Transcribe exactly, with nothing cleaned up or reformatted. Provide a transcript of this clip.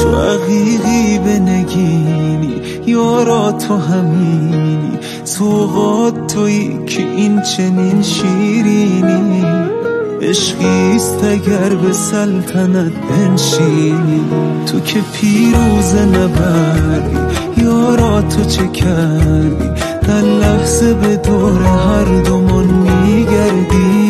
تو عقیقی به نگینی، یارا تو همینی، سوغات تویی که این چنین شیرینی. عشقیست اگر به سلطنت بنشینی، تو که پیروزه نبردی، یارا تو چه کردی؟ در لحظه به دور هر دومون میگردی.